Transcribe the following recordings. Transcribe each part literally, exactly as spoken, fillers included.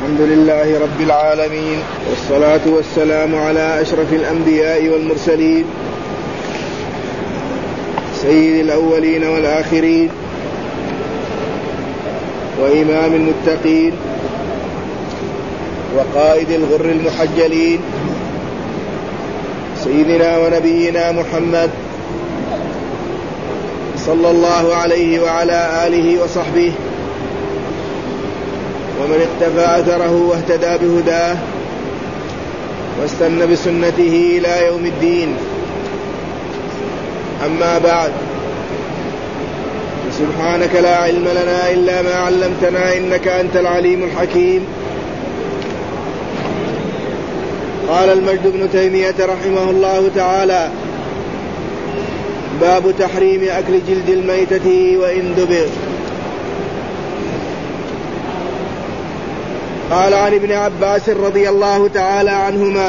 الحمد لله رب العالمين، والصلاة والسلام على أشرف الأنبياء والمرسلين سيد الأولين والآخرين وإمام المتقين وقائد الغر المحجلين سيدنا ونبينا محمد صلى الله عليه وعلى آله وصحبه ومن اقتفى أثره واهتدى بهداه واستنى بسنته إلى يوم الدين. أما بعد، سبحانك لا علم لنا إلا ما علمتنا إنك أنت العليم الحكيم. قال المجد بن تيمية رحمه الله تعالى: باب تحريم أكل جلد الميتة وإن دبغ. قال عن ابن عباس رضي الله تعالى عنهما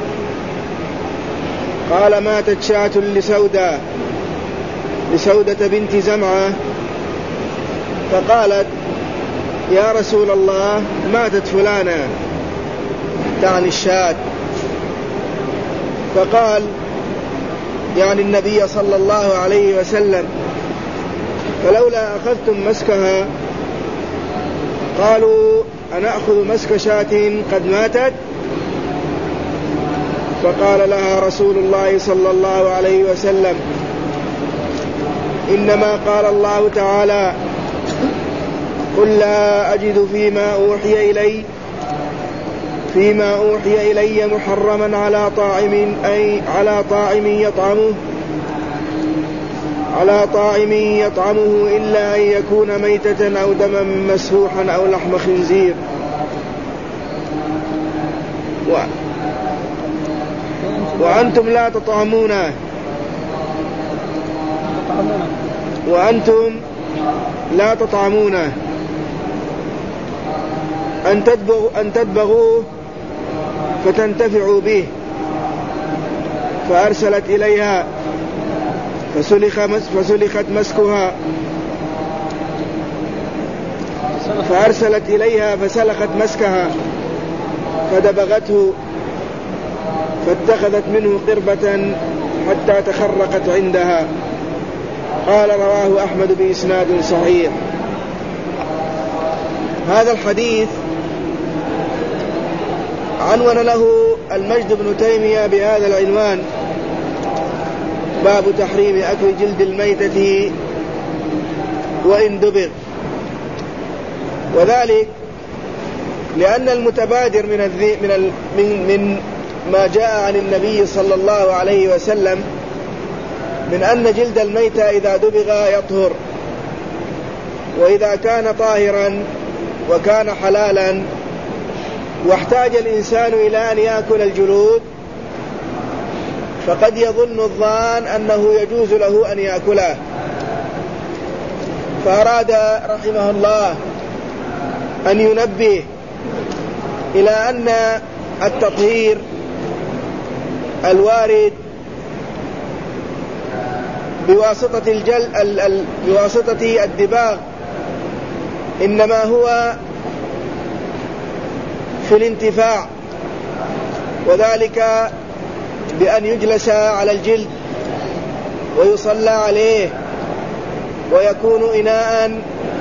قال: ماتت شاة لسودة لسودة بنت زمعة، فقالت: يا رسول الله، ماتت فلانة، تعني الشاة. فقال يعني النبي صلى الله عليه وسلم: فلولا أخذتم مسكها. قالوا: أنأخذ مسك شاة قد ماتت؟ فقال لها رسول الله صلى الله عليه وسلم: إنما قال الله تعالى: قل لا أجد فيما أوحي إلي فيما أوحي إلي محرما على طاعم أي على طاعم يطعمه على طاعم يطعمه إلا أن يكون ميتة أو دما مسفوحا أو لحم خنزير. و... وأنتم لا تطعمونه وأنتم لا تطعمونه أن تدبغوا أن تدبغوه فتنتفعوا به. فأرسلت إليها فسلخ فسلخت مسكها فأرسلت إليها فسلخت مسكها فدبغته فاتخذت منه قربة حتى تخرقت عندها. قال: رواه أحمد بإسناد صحيح. هذا الحديث عنون له المجد بن تيمية بهذا العنوان: باب تحريم أكل جلد الميتة وإن دبغ. وذلك لأن المتبادر من الذي من ال من من ما جاء عن النبي صلى الله عليه وسلم من أن جلد الميتة إذا دبغ يطهر، وإذا كان طاهرا وكان حلالا واحتاج الإنسان إلى أن يأكل الجلود فقد يظن الظان أنه يجوز له أن يأكله. فأراد رحمه الله أن ينبه إلى أن التطهير الوارد بواسطة الجل ال ال بواسطة الدباغ إنما هو في الانتفاع، وذلك بأن يجلس على الجلد ويصلى عليه ويكون إناء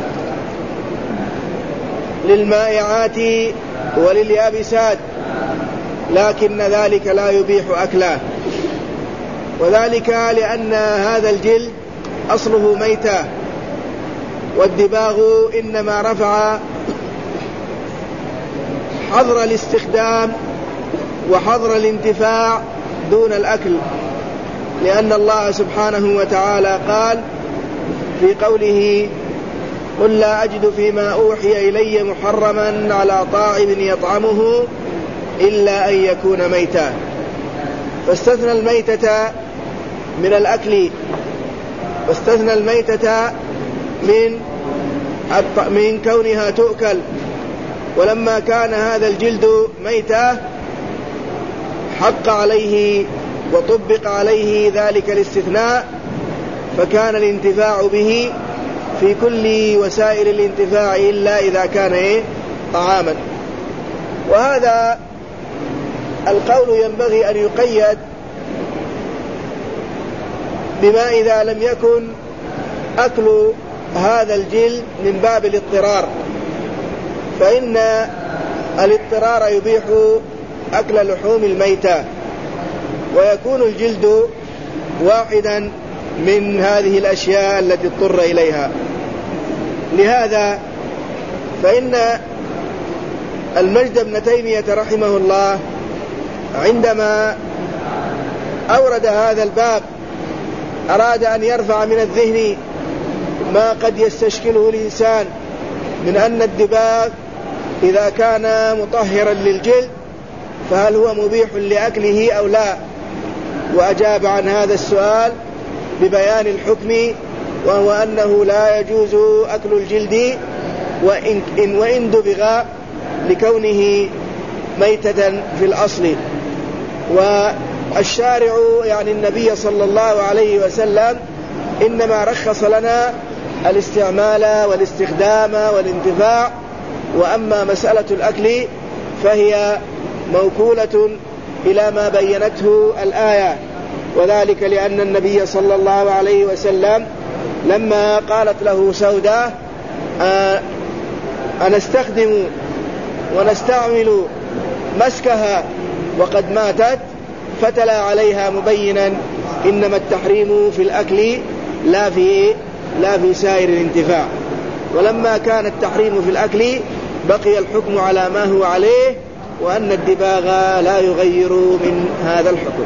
للمائعات ولليابسات، لكن ذلك لا يبيح أكله. وذلك لأن هذا الجلد أصله ميتة، والدباغ إنما رفع حظر الاستخدام وحظر الانتفاع دون الأكل، لأن الله سبحانه وتعالى قال في قوله: قل لا أجد فيما أوحي إلي محرما على طاعم يطعمه إلا أن يكون ميتا. فاستثنى الميتة من الأكل، واستثنى الميتة من من كونها تؤكل. ولما كان هذا الجلد ميتة حق عليه وطبق عليه ذلك الاستثناء، فكان الانتفاع به في كل وسائل الانتفاع إلا إذا كان إيه؟ طعاما. وهذا القول ينبغي أن يقيد بما إذا لم يكن أكل هذا الجلد من باب الاضطرار، فإن الاضطرار يبيح أكل لحوم الميتة، ويكون الجلد واحدا من هذه الأشياء التي اضطر إليها. لهذا فإن المجد بن تيمية رحمه الله عندما أورد هذا الباب أراد أن يرفع من الذهن ما قد يستشكله الإنسان من أن الدباغ إذا كان مطهرا للجلد فهل هو مبيح لأكله أو لا، وأجاب عن هذا السؤال ببيان الحكم، وهو أنه لا يجوز أكل الجلد وإن, وإن دبغ لكونه ميتة في الأصل. والشارع يعني النبي صلى الله عليه وسلم إنما رخص لنا الاستعمال والاستخدام والانتفاع، وأما مسألة الأكل فهي موكولة إلى ما بينته الآية، وذلك لأن النبي صلى الله عليه وسلم لما قالت له سودة أنستخدم ونستعمل مسكها وقد ماتت، فتلا عليها مبينا إنما التحريم في الأكل لا في لا في سائر الانتفاع. ولما كان التحريم في الأكل بقي الحكم على ما هو عليه، وأن الدباغ لا يغير من هذا الحكم.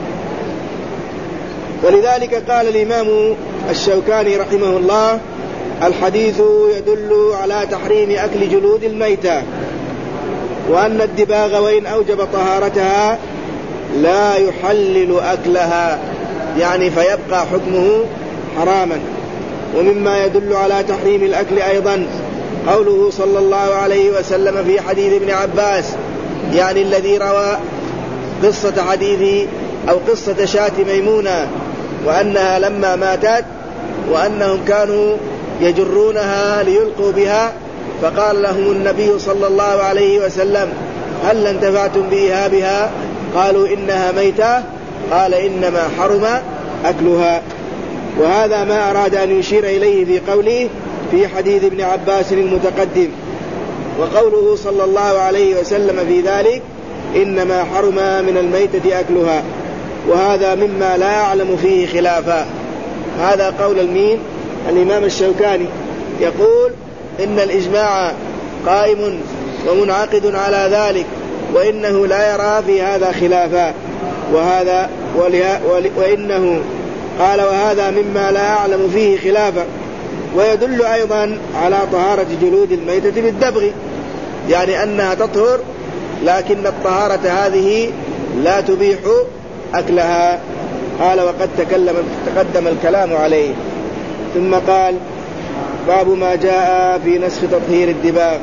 ولذلك قال الإمام الشوكاني رحمه الله: الحديث يدل على تحريم أكل جلود الميتة، وأن الدباغ وإن أوجب طهارتها لا يحلل أكلها، يعني فيبقى حكمه حراما. ومما يدل على تحريم الأكل أيضا قوله صلى الله عليه وسلم في حديث ابن عباس، يعني الذي روى قصة حديث أو قصة شاة ميمونة، وأنها لما ماتت وأنهم كانوا يجرونها ليلقوا بها، فقال لهم النبي صلى الله عليه وسلم: هل انتفعتم بإيهابها؟ قالوا إنها ميتة، قال إنما حرم أكلها. وهذا ما أراد أن يشير إليه في قوله في حديث ابن عباس المتقدم، وقوله صلى الله عليه وسلم في ذلك إنما حرم من الميتة أكلها. وهذا مما لا أعلم فيه خلافا. هذا قول المين الإمام الشوكاني، يقول إن الإجماع قائم ومنعقد على ذلك، وإنه لا يرى في هذا خلافا. وهذا وإنه قال وهذا مما لا أعلم فيه خلافا. ويدل أيضا على طهارة جلود الميتة بالدبغ، يعني أنها تطهر، لكن الطهارة هذه لا تبيح أكلها. قال وقد تكلم تقدم الكلام عليه. ثم قال: باب ما جاء في نسخ تطهير الدباغ.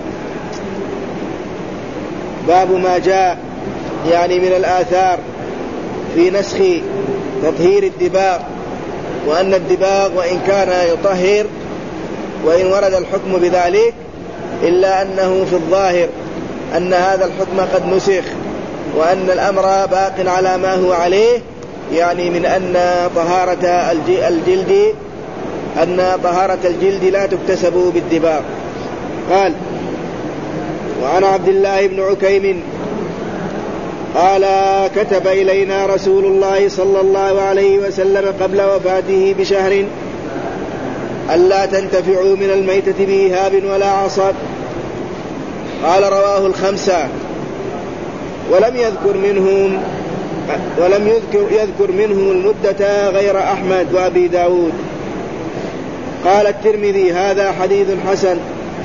باب ما جاء يعني من الآثار في نسخ تطهير الدباغ، وأن الدباغ وإن كان يطهر وإن ورد الحكم بذلك، إلا أنه في الظاهر أن هذا الحكم قد نسخ، وأن الأمر باق على ما هو عليه، يعني من أن طهارة الجلد أن طهارة الجلد لا تكتسب بالدباغ. قال: وعن عبد الله بن عكيم قال: كتب إلينا رسول الله صلى الله عليه وسلم قبل وفاته بشهر ألا تنتفعوا من الميتة بإيهاب ولا عصب. قال: رواه الخمسة، ولم يذكر منهم ولم يذكر يذكر منهم المدة غير أحمد وأبي داود. قال الترمذي: هذا حديث حسن.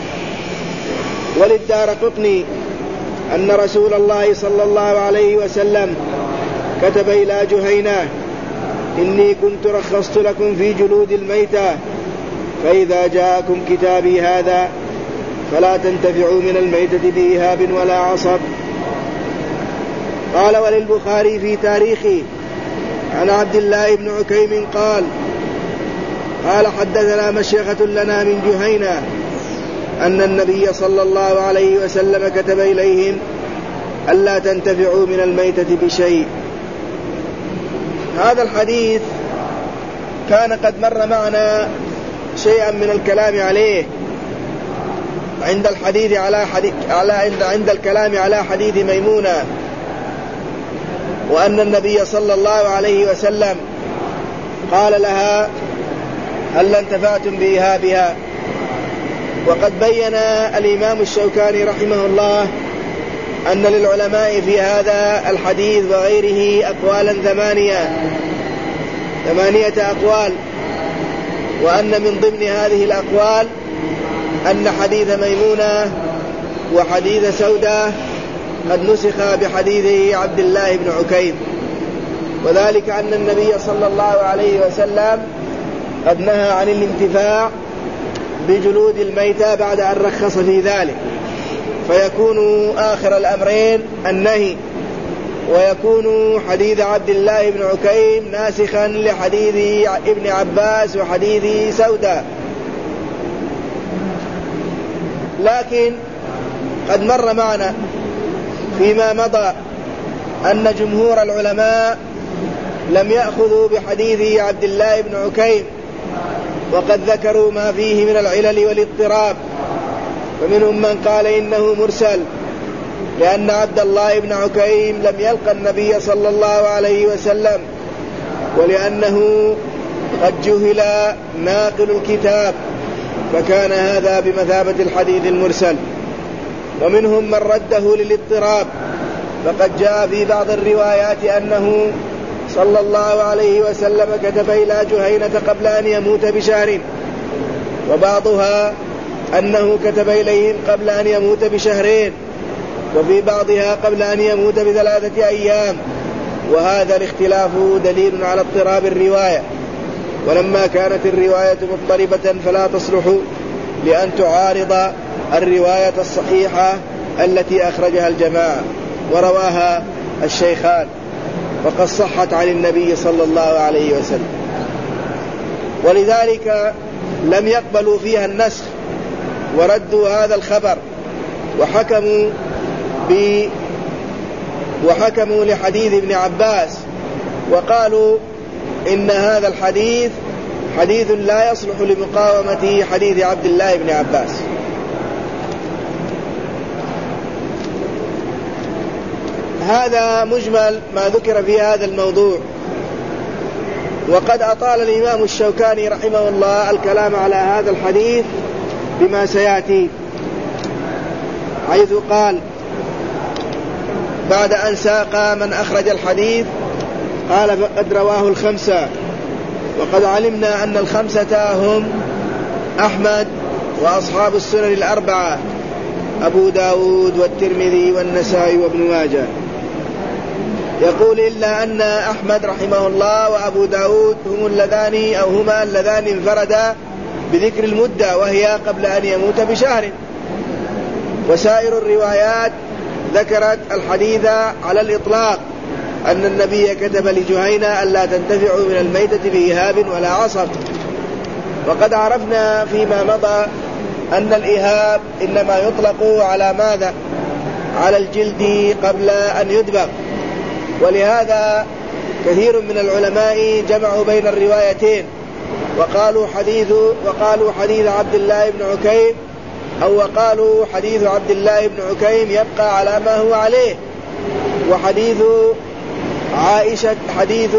وللدارقطني أن رسول الله صلى الله عليه وسلم كتب إلى جهينة: إني كنت رخصت لكم في جلود الميتة، فإذا جاءكم كتابي هذا فلا تنتفعوا من الميتة بإيهاب ولا عصب. قال: وللبخاري في تاريخه عن عبد الله بن عكيم قال: قال حدثنا مشيخة لنا من جهينة أن النبي صلى الله عليه وسلم كتب إليهم ألا تنتفعوا من الميتة بشيء. هذا الحديث كان قد مر معنا شيئا من الكلام عليه عند الحديث على حديث على عند, عند الكلام على حديث ميمونة، وأن النبي صلى الله عليه وسلم قال لها هل انتفعتم بإيهابها. وقد بين الإمام الشوكاني رحمه الله أن للعلماء في هذا الحديث وغيره أقوالا ثمانية ثمانية أقوال، وأن من ضمن هذه الأقوال أن حديث ميمونة وحديث سودة قد نسخ بحديث عبد الله بن عكيم، وذلك أن النبي صلى الله عليه وسلم قد نهى عن الانتفاع بجلود الميتة بعد أن رخص في ذلك، فيكون آخر الأمرين النهي، ويكون حديث عبد الله بن عكيم ناسخا لحديث ابن عباس وحديث سودة. لكن قد مر معنا فيما مضى أن جمهور العلماء لم يأخذوا بحديث عبد الله بن عكيم، وقد ذكروا ما فيه من العلل والاضطراب، ومنهم من قال إنه مرسل، لأن عبد الله بن عكيم لم يلقى النبي صلى الله عليه وسلم، ولأنه قد جهل ناقل الكتاب، فكان هذا بمثابة الحديث المرسل. ومنهم من رده للاضطراب، فقد جاء في بعض الروايات أنه صلى الله عليه وسلم كتب إلى جهينة قبل أن يموت بشهر، وبعضها أنه كتب إليهم قبل أن يموت بشهرين، وفي بعضها قبل أن يموت بثلاثة أيام، وهذا الاختلاف دليل على اضطراب الرواية. ولما كانت الرواية مضطربة فلا تصلح لأن تعارض الرواية الصحيحة التي أخرجها الجماعة ورواها الشيخان، وقد صحت عن النبي صلى الله عليه وسلم، ولذلك لم يقبلوا فيها النسخ وردوا هذا الخبر، وحكموا ب وحكموا لحديث ابن عباس، وقالوا إن هذا الحديث حديث لا يصلح لمقاومة حديث عبد الله بن عباس. هذا مجمل ما ذكر في هذا الموضوع، وقد أطال الإمام الشوكاني رحمه الله الكلام على هذا الحديث بما سيأتي، حيث قال بعد أن ساق من أخرج الحديث قال فقد رواه الخمسة، وقد علمنا أن الخمسة هم أحمد وأصحاب السنن الأربعة أبو داود والترمذي والنسائي وابن ماجه. يقول إلا أن أحمد رحمه الله وأبو داود هم اللذان أو هما اللذان انفردا بذكر المدة وهي قبل أن يموت بشهر، وسائر الروايات ذكرت الحديث على الإطلاق، أن النبي كتب لجهينة ألا تنتفعوا من الميتة بإيهاب ولا عصب. وقد عرفنا فيما مضى أن الإيهاب إنما يطلق على ماذا؟ على الجلد قبل أن يدبغ، ولهذا كثير من العلماء جمعوا بين الروايتين، وقالوا حديث وقالوا حديث عبد الله بن عكيم أو وقالوا حديث عبد الله بن عكيم يبقى على ما هو عليه، وحديث عائشة حديث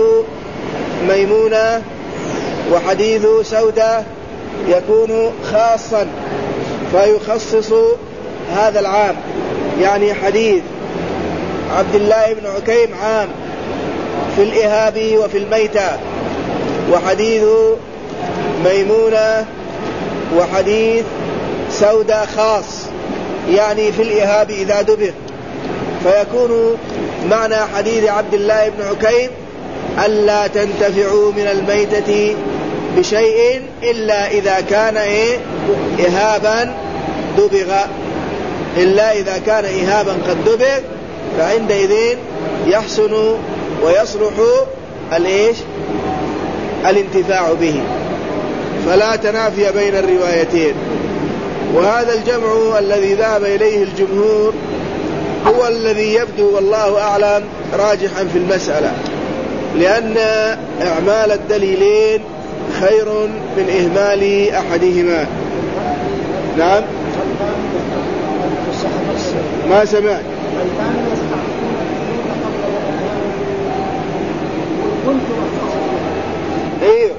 ميمونة وحديث سودة يكون خاصا فيخصص هذا العام، يعني حديث عبد الله بن عكيم عام في الإهاب وفي الميتة، وحديث ميمونة وحديث سودة خاص يعني في الإهاب إذا دبر، فيكون معنى حديث عبد الله بن عكيم ألا تنتفعوا من الميتة بشيء إلا إذا كان إيه إهابا دبغ، إلا إذا كان إهابا قد دبغ، فعندئذ يحسن ويصلح الإيش الانتفاع به، فلا تنافي بين الروايتين. وهذا الجمع الذي ذهب إليه الجمهور هو الذي يبدو والله أعلم راجحا في المسألة، لأن إعمال الدليلين خير من إهمال أحدهما. نعم ما سمعت. ايوه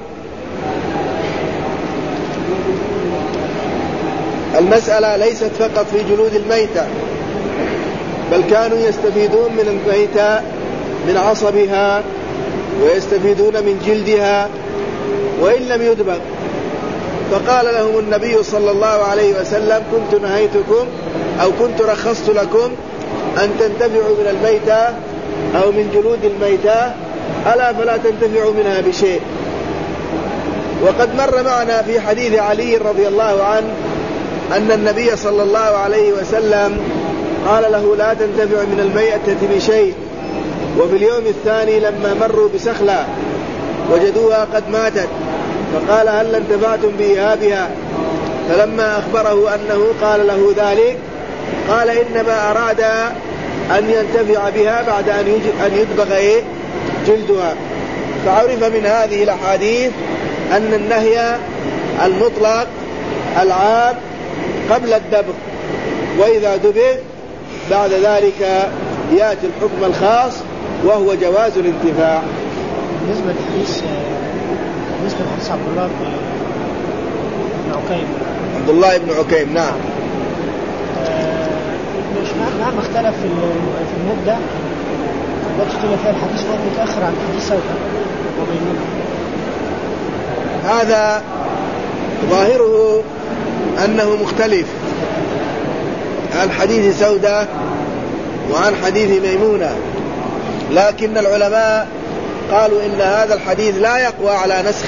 المسألة ليست فقط في جلود الميتة، بل كانوا يستفيدون من الميتة من عصبها ويستفيدون من جلدها وإن لم يدبغ. فقال لهم النبي صلى الله عليه وسلم كنت نهيتكم أو كنت رخصت لكم أن تنتفعوا من الميتة أو من جلود الميتة، ألا فلا تنتفعوا منها بشيء. وقد مر معنا في حديث علي رضي الله عنه أن النبي صلى الله عليه وسلم قال له لا تنتفع من الميتة بشيء. وفي اليوم الثاني لما مروا بسخلة وجدوها قد ماتت فقال هل انتفعتم بإيهابها؟ فلما أخبره أنه قال له ذلك قال إنما أراد أن ينتفع بها بعد أن يدبغ جلدها. فعرف من هذه الأحاديث أن النهي المطلق العام قبل الدبغ، وإذا دبغ بعد ذلك يأتي الحكم الخاص وهو جواز الانتفاع. بالنسبة للحديث بالنسبة لحديث عبد الله بن عكيم عبد الله بن عكيم نعم نعم اختلف في المدة التي اختلف فيها الحديث هو متأخر عن حديث سودة وبيننا. هذا ظاهره أنه مختلف عن حديث سودة وعن حديث ميمونة، لكن العلماء قالوا إن هذا الحديث لا يقوى على نسخ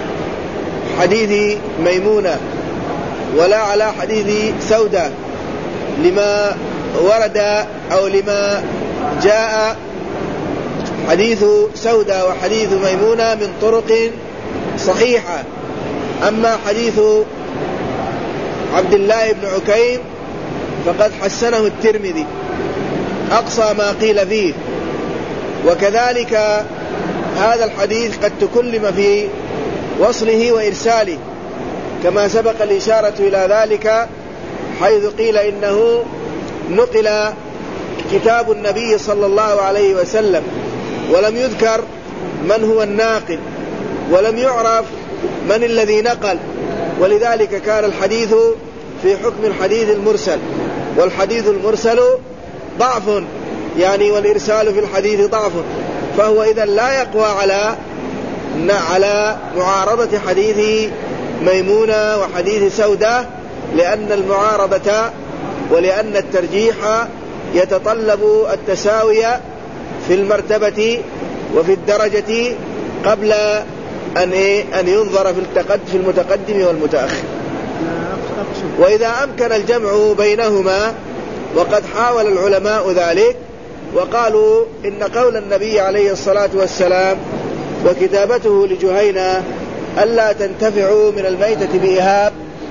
حديث ميمونة ولا على حديث سودة لما ورد أو لما جاء حديث سودة وحديث ميمونة من طرق صحيحة. أما حديث عبد الله بن عكيم فقد حسنه الترمذي أقصى ما قيل فيه، وكذلك هذا الحديث قد تكلم في وصله وإرساله كما سبق الإشارة إلى ذلك، حيث قيل إنه نقل كتاب النبي صلى الله عليه وسلم ولم يذكر من هو الناقل ولم يعرف من الذي نقل، ولذلك كان الحديث في حكم الحديث المرسل، والحديث المرسل ضعف يعني والإرسال في الحديث ضعف، فهو إذن لا يقوى على على معارضة حديث ميمونة وحديث سودة، لأن المعارضة ولأن الترجيح يتطلب التساوية في المرتبة وفي الدرجة قبل أن أن ينظر في المتقدم والمتأخر. وإذا أمكن الجمع بينهما وقد حاول العلماء ذلك وقالوا إن قول النبي عليه الصلاة والسلام وكتابته لجهينة ألا تنتفعوا من الميتة بإهاب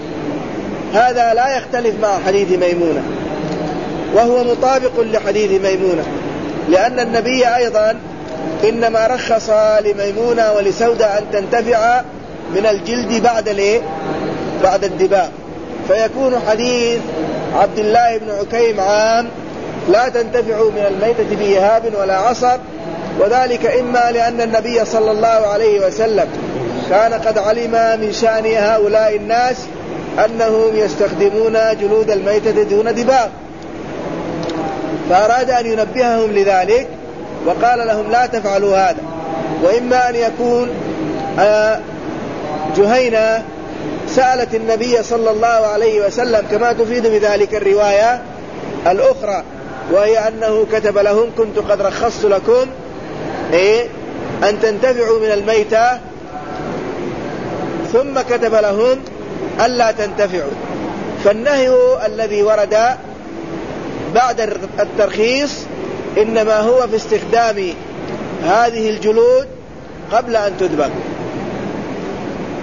هذا لا يختلف مع حديث ميمونة، وهو مطابق لحديث ميمونة، لأن النبي أيضا إنما رخص لميمونة ولسودة أن تنتفع من الجلد بعد الايه بعد الدباغ، فيكون حديث عبد الله بن عكيم عام لا تنتفع من الميتة بإهاب ولا عصب، وذلك إما لأن النبي صلى الله عليه وسلم كان قد علم من شأن هؤلاء الناس أنهم يستخدمون جلود الميتة دون دباغ، فأراد أن ينبههم لذلك وقال لهم لا تفعلوا هذا. وإما أن يكون جهينة سألت النبي صلى الله عليه وسلم كما تفيد بذلك الرواية الأخرى، وهي أنه كتب لهم كنت قد رخصت لكم إيه أن تنتفعوا من الميتة، ثم كتب لهم ألا تنتفعوا. فالنهي الذي ورد بعد الترخيص إنما هو في استخدام هذه الجلود قبل أن تدبغ،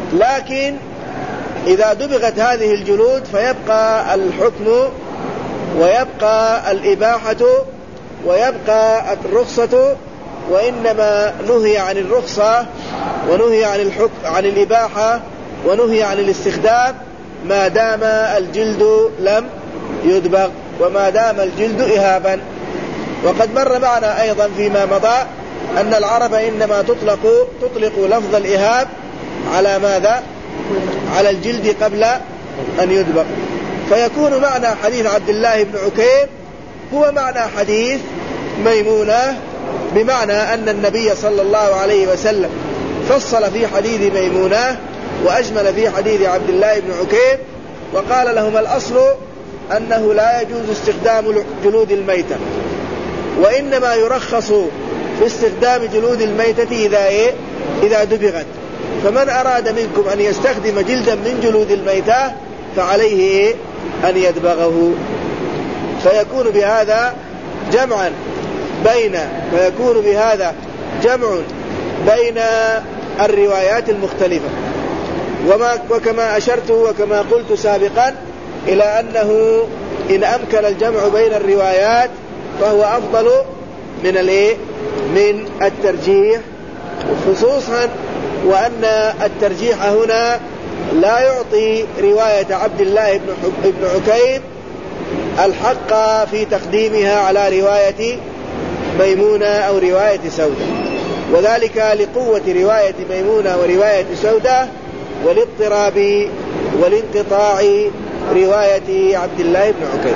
لكن إذا دبغت هذه الجلود فيبقى الحكم ويبقى الإباحة ويبقى الرخصة، وإنما نهي عن الرخصة ونهي عن الحكم عن الإباحة ونهي عن الاستخدام ما دام الجلد لم يدبغ وما دام الجلد إهابا. وقد مر معنا أيضا فيما مضى أن العرب إنما تطلق تطلق لفظ الإهاب على ماذا؟ على الجلد قبل أن يدبغ. فيكون معنى حديث عبد الله بن عكيم هو معنى حديث ميمونة، بمعنى أن النبي صلى الله عليه وسلم فصل في حديث ميمونة وأجمل في حديث عبد الله بن عكيم، وقال لهم الأصل أنه لا يجوز استخدام جلود الميتة، وإنما يرخص في استخدام جلود الميتة إذا, إيه؟ إذا دبغت. فمن أراد منكم أن يستخدم جلدا من جلود الميتة فعليه إيه؟ أن يدبغه. فيكون بهذا جمعا بين فيكون بهذا جمع بين الروايات المختلفة. وما وكما أشرت وكما قلت سابقا إلى أنه إن أمكن الجمع بين الروايات فهو أفضل من الإيه؟ من الترجيح، خصوصا وأن الترجيح هنا لا يعطي رواية عبد الله بن عكيم الحق في تقديمها على رواية ميمونة أو رواية سودة، وذلك لقوة رواية ميمونة ورواية سودة والاضطراب والانقطاع رواية عبد الله بن عكيم.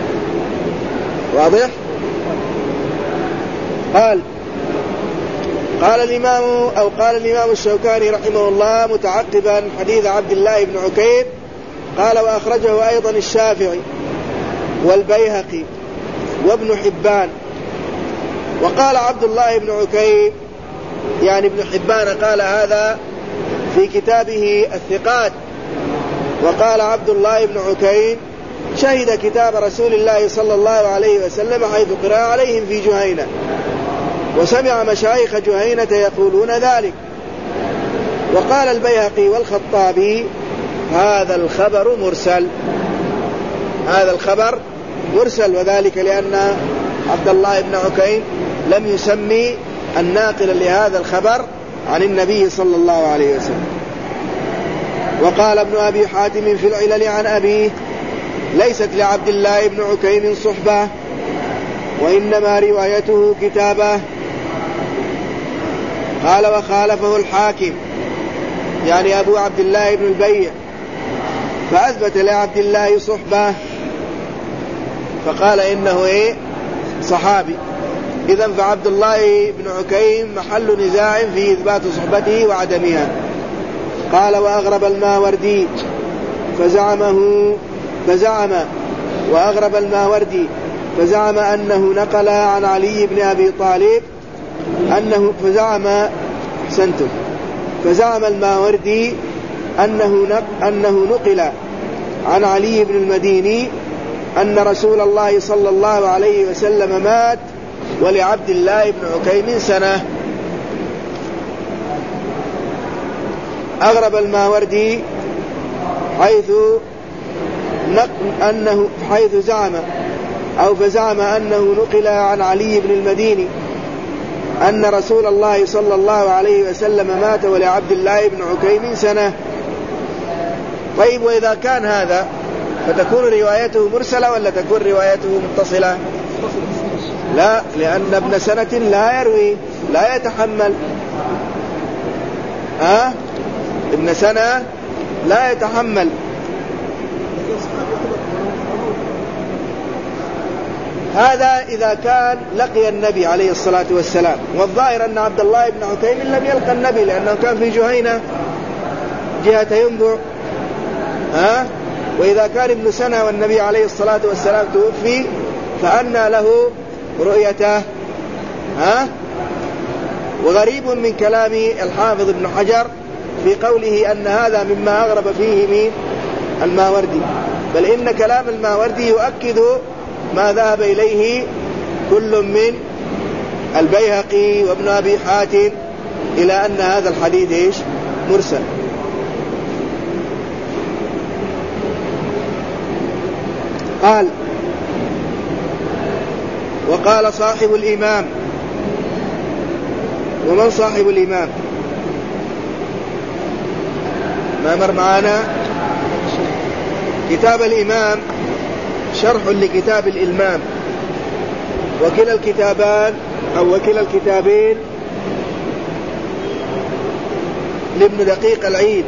واضح؟ قال قال الإمام أو قال الإمام الشوكاني رحمه الله متعقبا حديث عبد الله بن عكيم، قال وأخرجه أيضا الشافعي والبيهقي وابن حبان. وقال عبد الله بن عكيم يعني ابن حبان قال هذا في كتابه الثقات، وقال عبد الله بن عكيم شهد كتاب رسول الله صلى الله عليه وسلم حيث قرأ عليهم في جهينة، وسمع مشايخ جهينة يقولون ذلك. وقال البيهقي والخطابي هذا الخبر مرسل، هذا الخبر مرسل، وذلك لأن عبد الله بن عكيم لم يسمي الناقل لهذا الخبر عن النبي صلى الله عليه وسلم. وقال ابن أبي حاتم في العلل عن أبيه ليست لعبد الله بن عكيم صحبة وإنما روايته كتابة. قال وخالفه الحاكم يعني أبو عبد الله بن البيع فأثبت لعبد الله صحبة فقال إنه إيه؟ صحابي. إذن فعبد الله بن عكيم محل نزاع في إثبات صحبته وعدمها. قال وأغرب الماوردي فزعمه فزعم وأغرب الماوردي فزعم أنه نقل عن علي بن أبي طالب أنه فزعم أحسنتم فزعم الماوردي أنه أنه نقل عن علي بن المديني أن رسول الله صلى الله عليه وسلم مات ولعبد الله بن عكيم سنة. أغرب الماوردي حيث أنه حيث زعم أو فزعم أنه نقل عن علي بن المديني أن رسول الله صلى الله عليه وسلم مات ولعبد الله بن عكيم سنة. طيب وإذا كان هذا فتكون روايته مرسلة ولا تكون روايته متصلة؟ لا، لأن ابن سنة لا يروي لا يتحمل ها أه؟ ابن سنة لا يتحمل. هذا إذا كان لقي النبي عليه الصلاة والسلام، والظاهر أن عبد الله بن عكيم لم يلقى النبي لأنه كان في جهينة جهة ينبع ها. وإذا كان ابن سنة والنبي عليه الصلاة والسلام توفي فأنى له رؤيته ها. وغريب من كلام الحافظ ابن حجر في قوله أن هذا مما أغرب فيه من الماوردي، بل إن كلام الماوردي يؤكد ما ذهب إليه كل من البيهقي وابن أبي حاتم إلى أن هذا الحديث إيش؟ مرسل. قال وقال صاحب الإمام. ومن صاحب الإمام؟ ما مر معنا كتاب الإمام شرح لكتاب الإلمام، وكلا الكتابان أو وكلا الكتابين لابن دقيق العيد،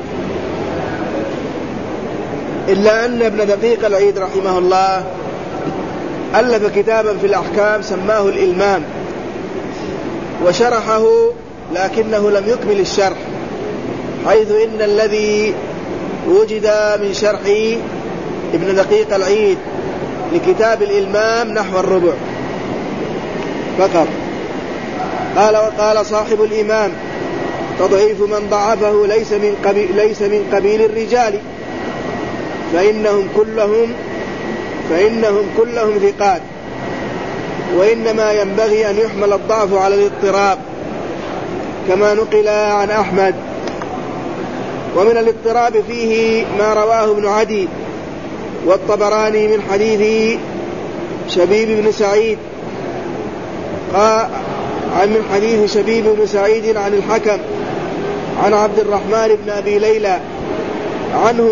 إلا أن ابن دقيق العيد رحمه الله ألف كتابا في الأحكام سماه الإلمام وشرحه، لكنه لم يكمل الشرح، حيث إن الذي وجد من شرح ابن دقيق العيد لكتاب الإلمام نحو الربع فقط. قال وقال صاحب الإمام: تضعيف من ضعفه ليس من قبيل, ليس من قبيل الرجال، فإنهم كلهم فإنهم كلهم ثقات، وإنما ينبغي أن يحمل الضعف على الاضطراب كما نقل عن أحمد. ومن الاضطراب فيه ما رواه ابن عدي والطبراني من حديث شبيب بن سعيد قال عن من حديث شبيب بن سعيد عن الحكم عن عبد الرحمن بن أبي ليلى عنه،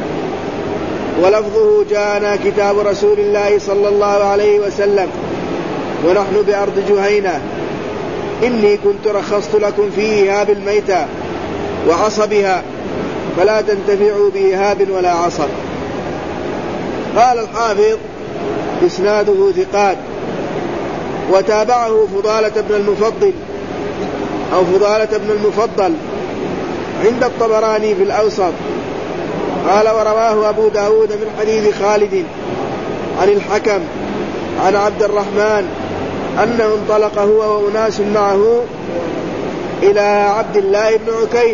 ولفظه: جاءنا كتاب رسول الله صلى الله عليه وسلم ونحن بأرض جهينة، إني كنت رخصت لكم في إيهاب الميتة وعصبها، فلا تنتفعوا بإيهاب ولا عصب. قال الحافظ: إسناده ثقات. وتابعه فضالة بن المفضل أو فضالة بن المفضل عند الطبراني في الأوسط. قال: ورواه أبو داود من حديث خالد عن الحكم عن عبد الرحمن أنه انطلق هو وأناس معه إلى عبد الله بن عكيم.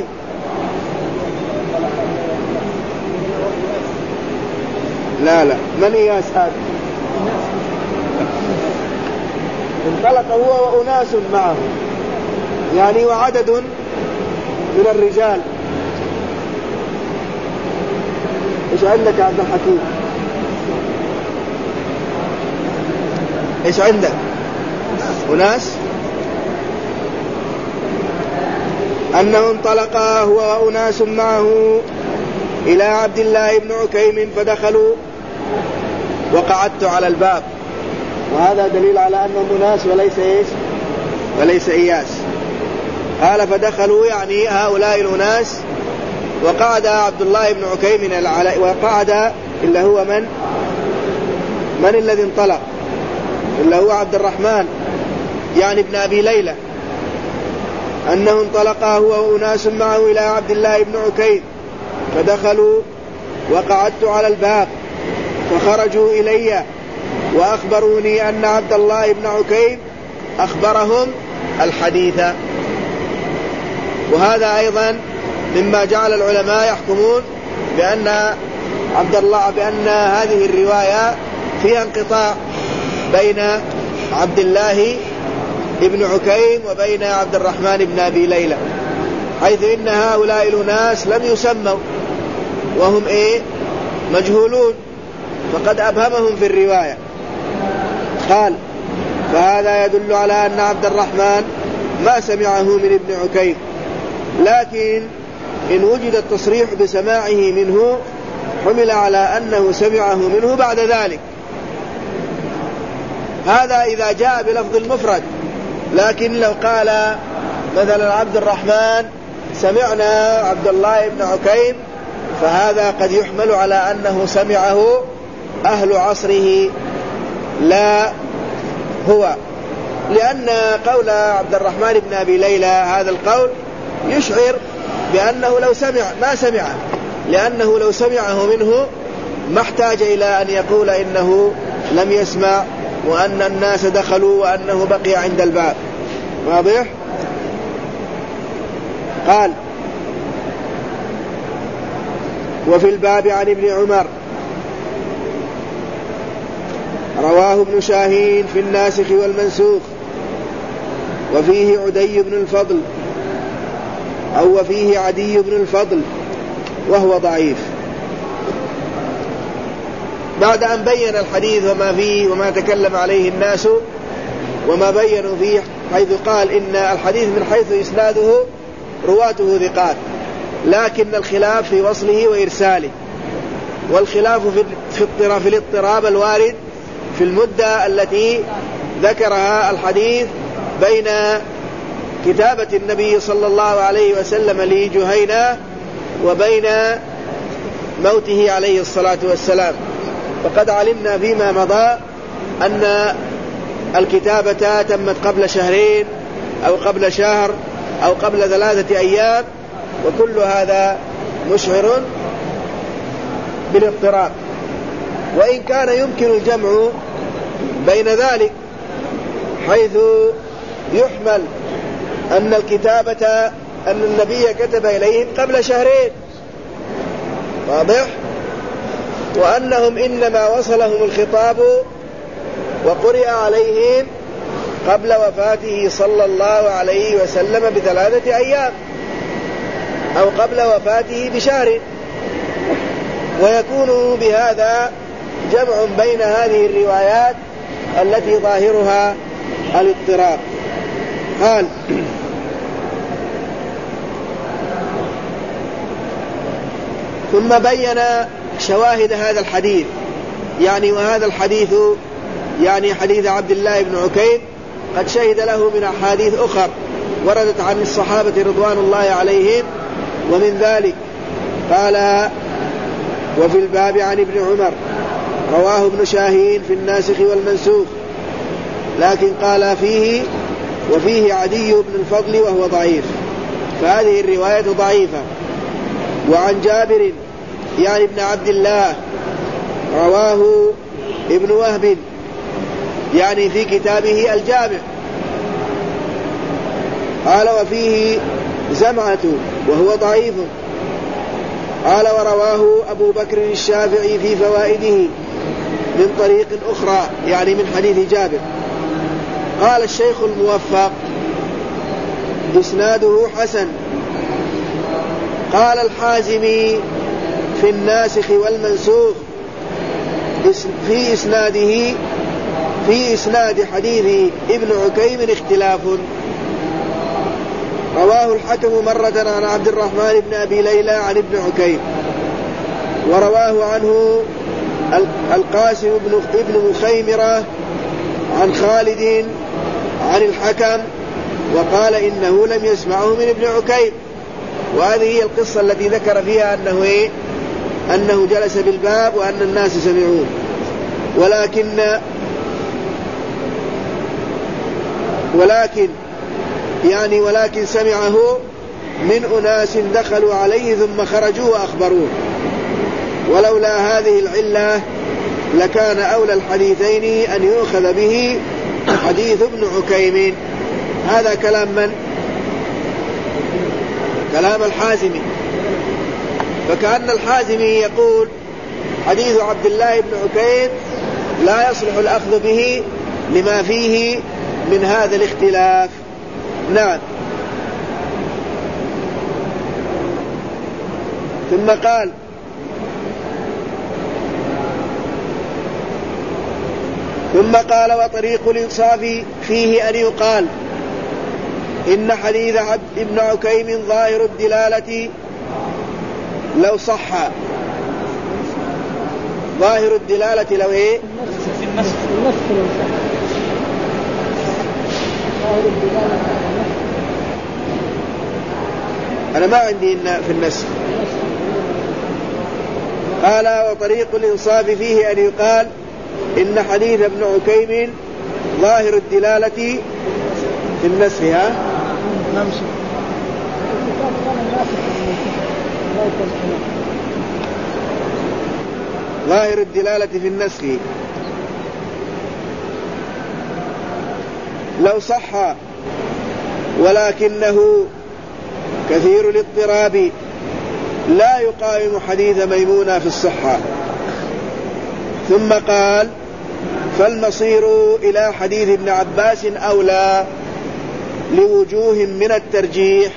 لا لا من إياس هذا؟ انطلق هو وأناس معه، يعني وعدد من الرجال. إيش عندك يا عبد الحكيم؟ إيش عندك؟ أناس؟ أنه انطلق هو وأناس معه إلى عبد الله بن عكيم فدخلوا وقعدت على الباب، وهذا دليل على أنهم أناس وليس إيش؟ وليس إياس. قال: فدخلوا يعني هؤلاء الأناس، وقعد عبد الله بن عكيم وقعد إلا هو من من الذي انطلق؟ إلا هو عبد الرحمن يعني ابن أبي ليلى، أنه انطلق هو وأناس معه إلى عبد الله بن عكيم فدخلوا وقعدت على الباب، فخرجوا إلي وأخبروني أن عبد الله بن عكيم أخبرهم الحديث. وهذا أيضا مما جعل العلماء يحكمون بأن عبد الله بأن هذه الرواية فيها انقطاع بين عبد الله بن عكيم وبين عبد الرحمن بن أبي ليلى، حيث إن هؤلاء الناس لم يسموا وهم إيه؟ مجهولون، فقد أبهمهم في الرواية. قال: فهذا يدل على أن عبد الرحمن ما سمعه من ابن عكيم، لكن إن وجد التصريح بسماعه منه حمل على أنه سمعه منه بعد ذلك. هذا إذا جاء بلفظ المفرد، لكن لو قال مثلا عبد الرحمن سمعنا عبد الله بن عكيم، فهذا قد يحمل على أنه سمعه أهل عصره لا هو، لأن قول عبد الرحمن بن أبي ليلى هذا القول يشعر بأنه لو سمع ما سمعه، لأنه لو سمعه منه ما احتاج إلى أن يقول إنه لم يسمع وأن الناس دخلوا وأنه بقي عند الباب. واضح؟ قال: وفي الباب عن ابن عمر رواه ابن شاهين في الناسخ والمنسوخ، وفيه عدي بن الفضل أو وفيه عدي بن الفضل وهو ضعيف. بعد أن بين الحديث وما فيه وما تكلم عليه الناس، وما بينوا فيه، حيث قال إن الحديث من حيث إسناده رواته ثقات، لكن الخلاف في وصله وإرساله، والخلاف في الاضطراب الوارد في المدة التي ذكرها الحديث بين كتابة النبي صلى الله عليه وسلم لجهينة وبين موته عليه الصلاة والسلام. فقد علمنا فيما مضى أن الكتابة تمت قبل شهرين أو قبل شهر أو قبل ثلاثة أيام، وكل هذا مشعر بالاضطراب. وإن كان يمكن الجمع بين ذلك، حيث يحمل أن الكتابة أن النبي كتب إليهم قبل شهرين، واضح، وأنهم إنما وصلهم الخطاب وقرئ عليهم قبل وفاته صلى الله عليه وسلم بثلاثة أيام أو قبل وفاته بشهر، ويكون بهذا جمع بين هذه الروايات التي ظاهرها الاضطراب. قال: ثم بين شواهد هذا الحديث، يعني وهذا الحديث يعني حديث عبد الله بن عكيم قد شهد له من أحاديث أخر وردت عن الصحابة رضوان الله عليهم، ومن ذلك قال: وفي الباب عن ابن عمر رواه ابن شاهين في الناسخ والمنسوخ، لكن قال فيه وفيه عدي بن الفضل وهو ضعيف، فهذه الرواية ضعيفة. وعن جابر يعني ابن عبد الله رواه ابن وهب يعني في كتابه الجامع، قال وفيه زمعة وهو ضعيف. قال ورواه أبو بكر الشافعي في فوائده من طريق أخرى يعني من حديث جابر. قال الشيخ الموفق: إسناده حسن. قال الحازمي في الناسخ والمنسوخ في إسناده في إسناد حديث ابن عكيم اختلاف. رواه الحكم مرة عن عبد الرحمن بن أبي ليلى عن ابن عكيم، ورواه عنه القاسم بن مخيمرة عن خالد عن الحكم، وقال إنه لم يسمعه من ابن عكيم. وهذه هي القصة التي ذكر فيها أنه, إيه؟ أنه جلس بالباب وأن الناس سمعوه، ولكن ولكن يعني ولكن سمعه من أناس دخلوا عليه ثم خرجوا وأخبروه، ولولا هذه العلة لكان أولى الحديثين أن يؤخذ به حديث ابن عكيم. هذا كلام من؟ كلام الحازمي. فكأن الحازمي يقول حديث عبد الله بن عكيم لا يصلح الأخذ به لما فيه من هذا الاختلاف. نعم. ثم قال: ثم قال وطريق الإنصاف فيه أن يقال إن حديث عبد ابن عكيم ظاهر الدلالة لو صح. ظاهر الدلالة لو إيه؟ في النسخ أنا ما عندي إن في النسخ. قال وطريق الإنصاف فيه أن يقال إن حديث ابن عكيم ظاهر الدلالة في النسخ. ها؟ ظاهر الدلالة في النسخ لو صح، ولكنه كثير الاضطراب لا يقاوم حديث ميمونة في الصحة. ثم قال: فالمصير إلى حديث ابن عباس أولى لوجوه من الترجيح.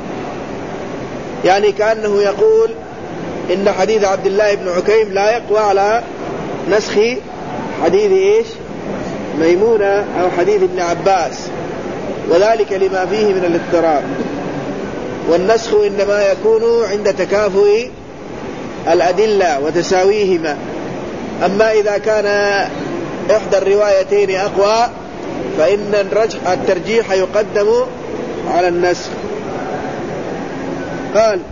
يعني كأنه يقول إن حديث عبد الله بن عكيم لا يقوى على نسخ حديث إيش؟ ميمونة أو حديث ابن عباس، وذلك لما فيه من الاضطراب. والنسخ إنما يكون عند تكافؤ الأدلة وتساويهما. أما إذا كان إحدى الروايتين أقوى فإن الترجيح يقدم على النسخ. قال: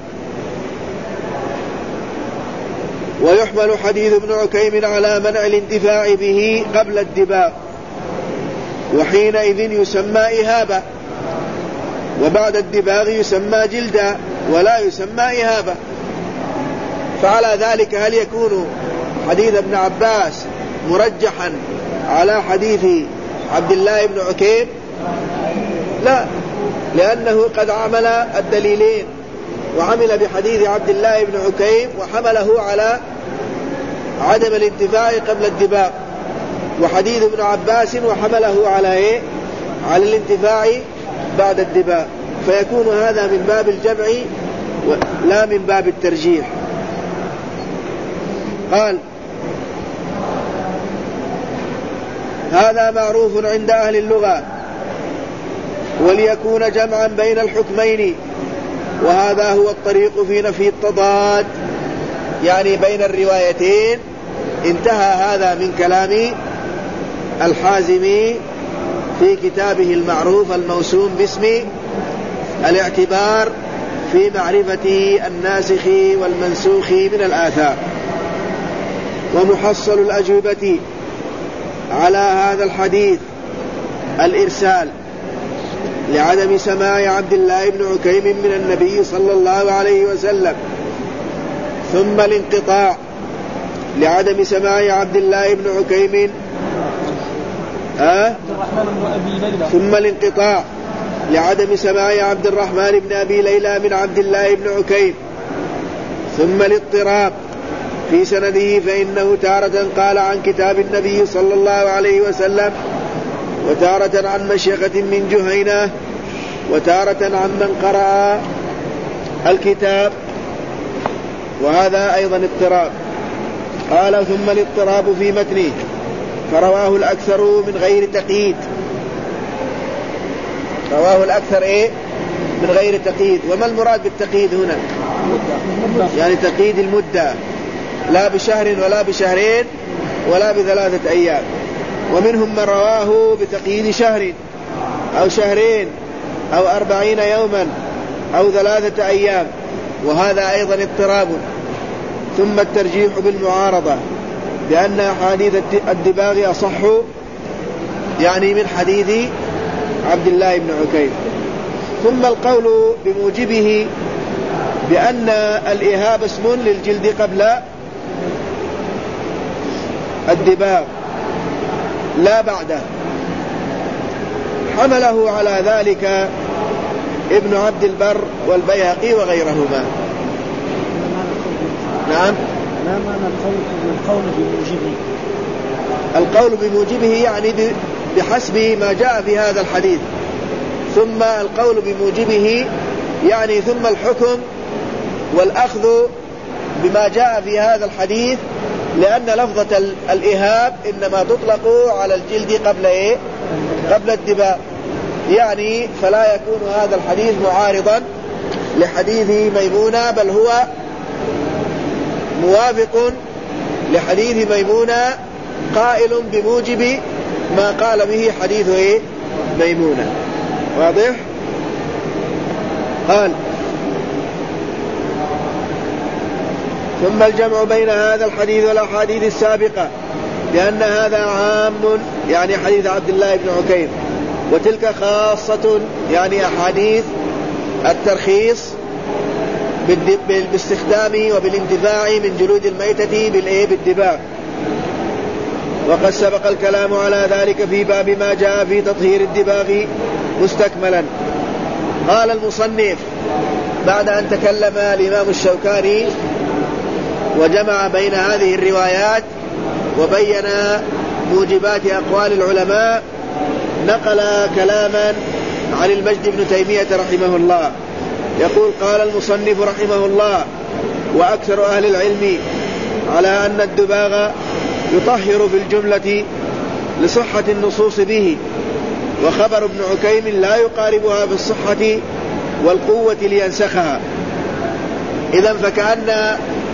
ويحمل حديث ابن عكيم على منع الانتفاع به قبل الدباغ، وحينئذ يسمى إهابة، وبعد الدباغ يسمى جلدا ولا يسمى إهابة. فعلى ذلك هل يكون حديث ابن عباس مرجحا على حديث عبد الله بن عكيم؟ لا، لأنه قد عمل الدليلين، وعمل بحديث عبد الله بن عكيم وحمله على عدم الانتفاع قبل الدباغ، وحديث ابن عباس وحمله على إيه؟ على الانتفاع بعد الدباغ، فيكون هذا من باب الجمع لا من باب الترجيح. قال: هذا معروف عند أهل اللغة، وليكون جمعا بين الحكمين، وهذا هو الطريق في نفي التضاد، يعني بين الروايتين. انتهى هذا من كلام الحازمي في كتابه المعروف الموسوم باسم الاعتبار في معرفة الناسخ والمنسوخ من الآثار. ومحصل الأجوبة على هذا الحديث الإرسال لعدم سماع عبد الله بن عكيم من النبي صلى الله عليه وسلم، ثم الانقطاع لعدم سماع عبد الله بن عكيم أه؟ ثم الانقطاع لعدم سماع عبد الرحمن بن أبي ليلى من عبد الله بن عكيم، ثم الاضطراب في سنده، فإنه تارة قال عن كتاب النبي صلى الله عليه وسلم، وتارة عن مشيخة من جهينة، وتارة عن من قرأ الكتاب، وهذا أيضا اضطراب. قال: ثم الاضطراب في متنه، فرواه الأكثر من غير تقييد. رواه الأكثر إيه؟ من غير تقييد. وما المراد بالتقييد هنا؟ يعني تقييد المدة، لا بشهر ولا بشهرين ولا بثلاثة أيام. ومنهم من رواه بتقييد شهر أو شهرين أو أربعين يوما أو ثلاثة أيام، وهذا أيضا اضطراب. ثم الترجيح بالمعارضة، لأن أحاديث الدباغ أصح يعني من حديث عبد الله بن عكيم. ثم القول بموجبه بأن الإهاب اسم للجلد قبل الدباغ لا بعده، حمله على ذلك ابن عبد البر والبيهقي وغيرهما. نعم. ما معنى القول بموجبه؟ القول بموجبه يعني بحسب ما جاء في هذا الحديث. ثم القول بموجبه يعني ثم الحكم والأخذ بما جاء في هذا الحديث، لأن لفظة الإهاب إنما تطلق على الجلد قبل إيه؟ قبل الدباغ، يعني فلا يكون هذا الحديث معارضا لحديث ميمونة، بل هو موافق لحديث ميمونة قائل بموجب ما قال به حديث إيه؟ ميمونة. واضح؟ قال: ثم الجمع بين هذا الحديث والأحاديث السابقة، لأن هذا عام يعني حديث عبد الله بن عكيم، وتلك خاصة يعني أحاديث الترخيص بالاستخدام وبالانتفاع من جلود الميتة بالدباغ. وقد سبق الكلام على ذلك في باب ما جاء في تطهير الدباغ مستكملا. قال المصنف بعد أن تكلم الإمام الشوكاني وجمع بين هذه الروايات وبين موجبات أقوال العلماء، نقل كلاما عن المجد بن تيمية رحمه الله، يقول: قال المصنف رحمه الله: وأكثر أهل العلم على أن الدباغ يطهر بالجملة لصحة النصوص به، وخبر ابن عكيم لا يقاربها في الصحة والقوة لينسخها. إذن فكأن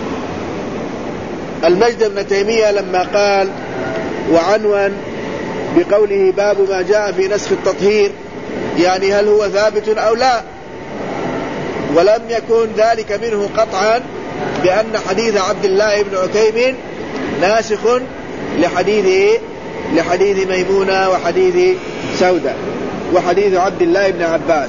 المجد بن تيمية لما قال وعنون بقوله باب ما جاء في نسخ التطهير، يعني هل هو ثابت أو لا، ولم يكن ذلك منه قطعا بأن حديث عبد الله بن عكيم ناسخ لحديث لحديث ميمونة وحديث سودة وحديث عبد الله بن عباس.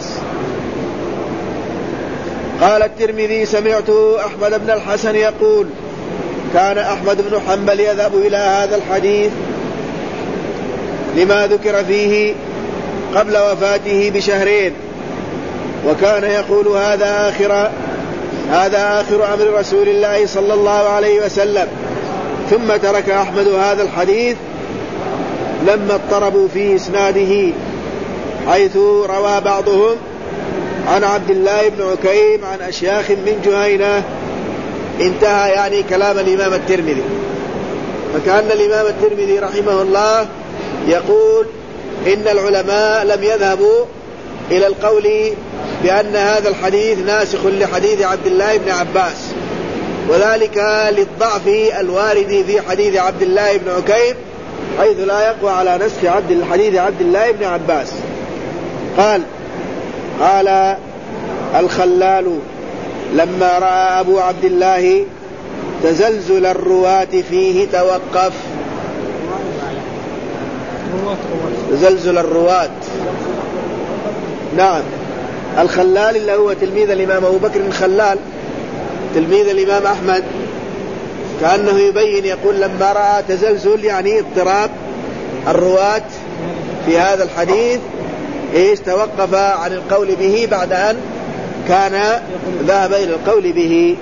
قال الترمذي سمعت أحمد بن الحسن يقول كان أحمد بن حنبل يذهب إلى هذا الحديث لما ذكر فيه قبل وفاته بشهرين، وكان يقول هذا آخر هذا آخر أمر رسول الله صلى الله عليه وسلم. ثم ترك أحمد هذا الحديث لما اضطربوا في إسناده، حيث روى بعضهم عن عبد الله بن عكيم عن أشياخ من جهينة. انتهى يعني كلام الإمام الترمذي. فكأن الإمام الترمذي رحمه الله يقول إن العلماء لم يذهبوا إلى القول بأن هذا الحديث ناسخ لحديث عبد الله بن عباس، وذلك للضعف الوارد في حديث عبد الله بن عكيم، حيث لا يقوى على نسخ عبد الحديث عبد الله بن عباس. قال قال الخلال لما رأى أبو عبد الله تزلزل الرواة فيه توقف. تزلزل الرواة، نعم. الخلال اللي هو تلميذ الإمام أبو بكر الخلال تلميذ الإمام أحمد، كأنه يبين يقول لما رأى تزلزل يعني اضطراب الرواة في هذا الحديث إيش توقف عن القول به بعد أن كان ذهب إلى القول به.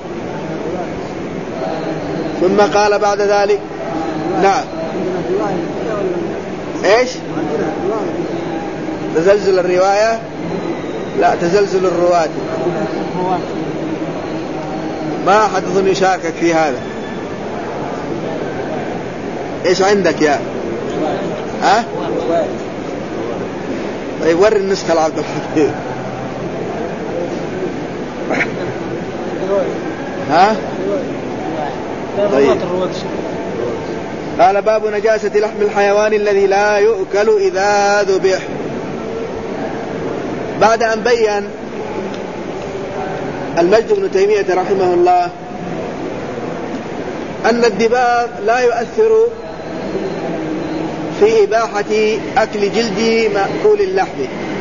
ثم قال بعد ذلك نعم إيش تزلزل الرواية، لا تزلزل الرواة، ما أحد أظن يشاركك في هذا. إيش عندك يا ها؟ طيب وري النسخة لعبد الحفيظ. ها؟ طيب. قال باب نجاسة لحم الحيوان الذي لا يؤكل إذا ذبح. بعد أن بين المجد بن تيمية رحمه الله أن الدباغ لا يؤثر في إباحة أكل جلد مأكول اللحم،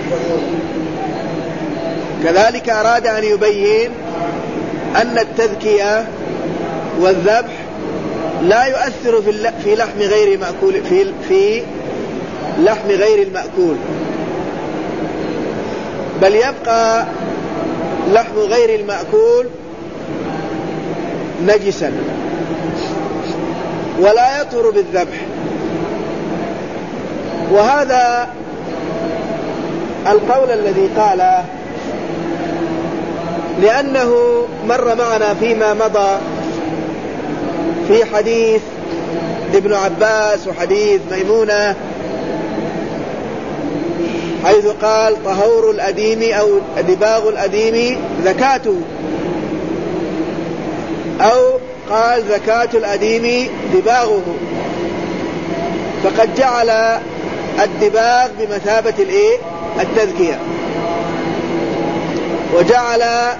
كذلك أراد أن يبين أن التذكية والذبح لا يؤثر في لحم غير مأكول في في لحم غير المأكول، بل يبقى لحم غير المأكول نجسا ولا يطهر بالذبح. وهذا القول الذي قاله لأنه مر معنا فيما مضى في حديث ابن عباس وحديث ميمونة، حيث قال طهور الأديم أو دباغ الأديم زكاته، أو قال زكاة الأديم دباغه، فقد جعل الدباغ بمثابة الايه التذكية، وجعل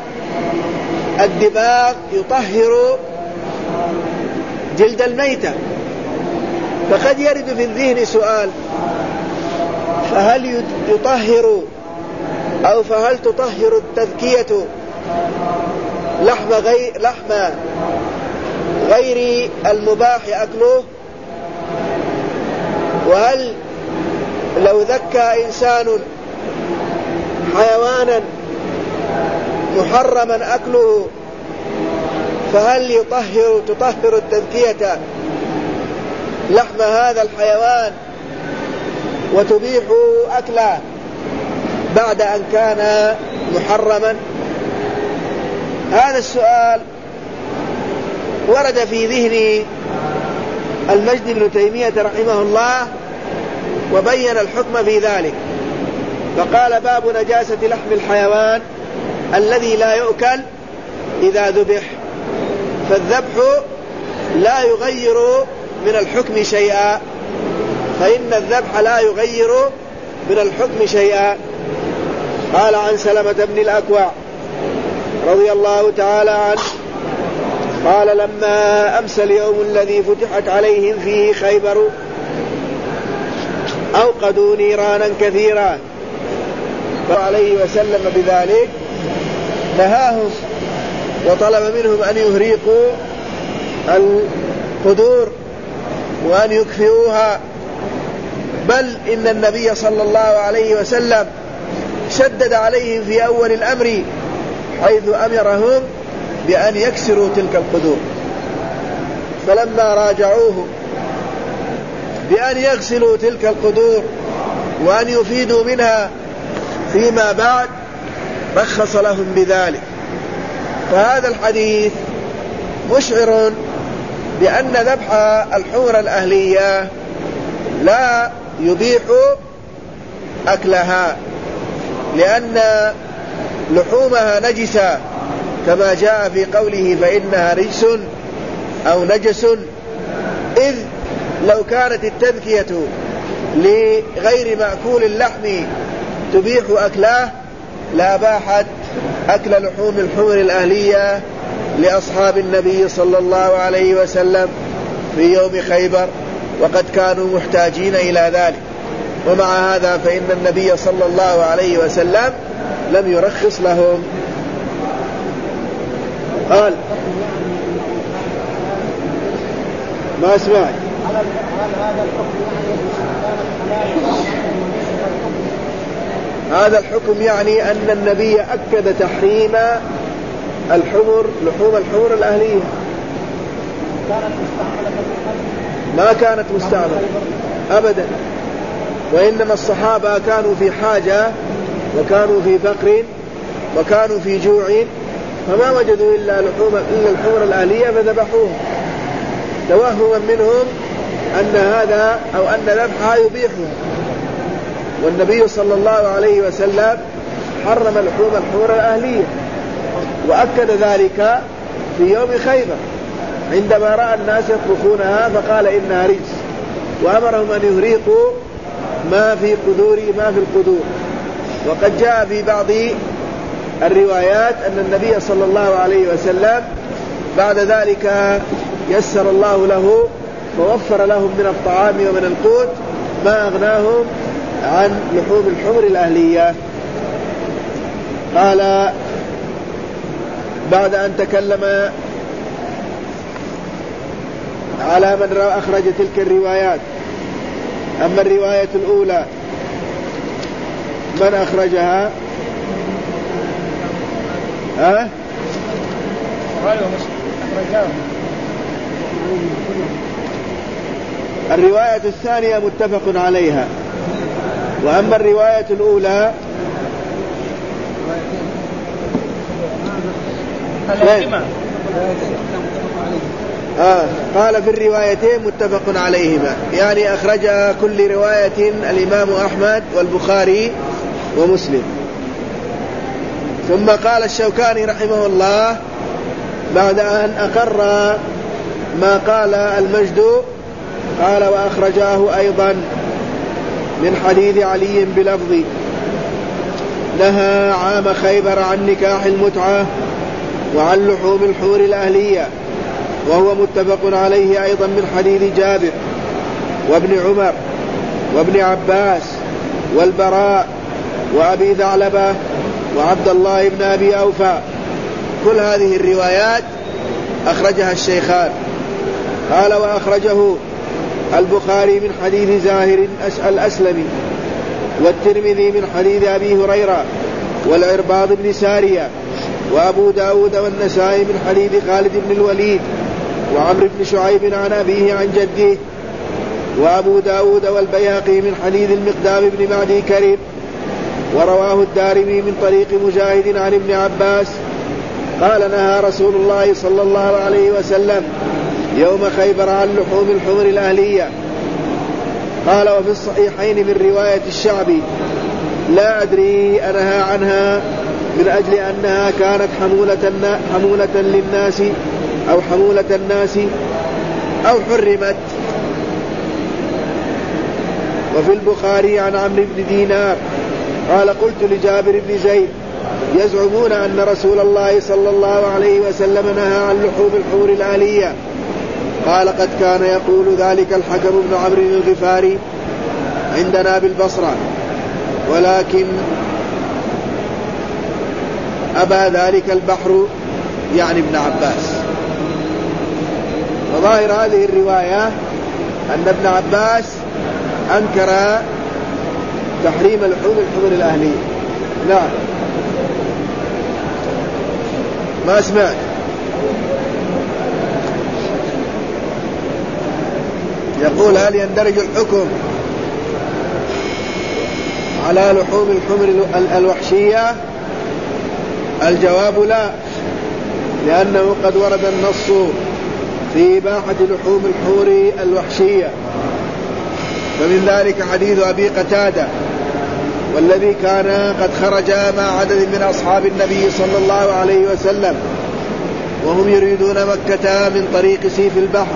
الدباغ يطهر جلد الميتة. فقد يرد في الذهن سؤال، فهل يطهر أو فهل تطهر التذكية لحم غير, لحم غير المباح أكله؟ وهل لو ذكى إنسان حيوانا محرما أكله فهل يطهر تطهر التذكية لحم هذا الحيوان وتبيح أكله بعد أن كان محرما؟ هذا السؤال ورد في ذهن المجد بن تيمية رحمه الله وبين الحكم في ذلك، فقال باب نجاسة لحم الحيوان الذي لا يؤكل إذا ذبح. فالذبح لا يغير من الحكم شيئا، فإن الذبح لا يغير من الحكم شيئا. قال عن سلمة بن الأكوع رضي الله تعالى عنه قال لما أمسى اليوم الذي فتحت عليهم فيه خيبر أوقدوا نيرانا كثيرا عليه وسلم بذلك، نهاهم وطلب منهم أن يهريقوا القدور وأن يكفئوها، بل إن النبي صلى الله عليه وسلم شدد عليهم في أول الأمر حيث أمرهم بأن يكسروا تلك القدور. فلما راجعوه بأن يغسلوا تلك القدور وأن يفيدوا منها فيما بعد رخص لهم بذلك. فهذا الحديث مشعر بأن ذبح الحور الأهلية لا يبيح أكلها، لأن لحومها نجسة كما جاء في قوله فإنها رجس أو نجس، إذ لو كانت التذكية لغير مأكول اللحم تبيح أكلاه لأباحت أكل لحوم الحمر الأهلية لأصحاب النبي صلى الله عليه وسلم في يوم خيبر، وقد كانوا محتاجين إلى ذلك. ومع هذا فإن النبي صلى الله عليه وسلم لم يرخص لهم. قال ما أسمعك. هذا الحكم يعني أن النبي أكد تحريم الحمر لحوم الحمر الأهلية، ما كانت مستعملة أبدا، وإنما الصحابة كانوا في حاجة وكانوا في فقر وكانوا في جوع، فما وجدوا إلا لحوم إلا الحمر الأهلية فذبحوها توهما منهم أن هذا أو أن ذبحها يبيحها. والنبي صلى الله عليه وسلم حرم لحوم الحمر الأهلية، وأكد ذلك في يوم خيبر عندما رأى الناس يطبخونها فقال إنها رجس، وأمرهم أن يهريقوا ما في قدور ما في القدور. وقد جاء في بعض الروايات أن النبي صلى الله عليه وسلم بعد ذلك يسر الله له ووفر لهم من الطعام ومن القوت ما أغناهم عن لحوم الحمر الأهلية. قال بعد أن تكلم على من أخرج تلك الروايات. أما الرواية الأولى من أخرجها؟ ها؟ الرواية الثانية متفق عليها، وأما الرواية الأولى آه قال في الروايتين متفق عليهما، يعني أخرج كل رواية الإمام أحمد والبخاري ومسلم. ثم قال الشوكاني رحمه الله بعد أن أقر ما قال المجد قال وأخرجاه أيضا من حديث علي بلفظ نهى عام خيبر عن نكاح المتعة وعن لحوم الحور الأهلية، وهو متفق عليه أيضا من حديث جابر وابن عمر وابن عباس والبراء وأبي ثعلبة وعبد الله بن أبي أوفى. كل هذه الروايات أخرجها الشيخان. قال وأخرجه البخاري من حديث زاهر الأسلمي والترمذي من حديث أبي هريرة والعرباض بن سارية وأبو داود والنسائي من حديث خالد بن الوليد وعمرو بن شعيب عن أبيه عن جده، وأبو داود والبيهقي من حديث المقدام بن معدي كريم، ورواه الدارمي من طريق مجاهد عن ابن عباس قال نهى رسول الله صلى الله عليه وسلم يوم خيبر عن لحوم الحمر الأهلية. قال وفي الصحيحين من رواية الشعبي لا أدري أنهى عنها من أجل أنها كانت حمولة, حمولة للناس أو حمولة الناس أو حرمت. وفي البخاري عن عمرو بن دينار قال قلت لجابر بن زيد يزعمون أن رسول الله صلى الله عليه وسلم نهى عن لحوم الحور الآلية. قال قد كان يقول ذلك الحكم بن عمرو الغفاري عندنا بالبصرة ولكن أبى ذلك البحر يعني ابن عباس. وظاهر هذه الرواية أن ابن عباس أنكر تحريم لحوم الحمر الأهلية. نعم ما سمعت. يقول هل يندرج الحكم على لحوم الحمر الوحشية؟ الجواب لا، لأنه قد ورد النص في إباحة لحوم الحور الوحشية، فمن ذلك حديث أبي قتادة والذي كان قد خرج مع عدد من أصحاب النبي صلى الله عليه وسلم وهم يريدون مكة من طريق سيف البحر،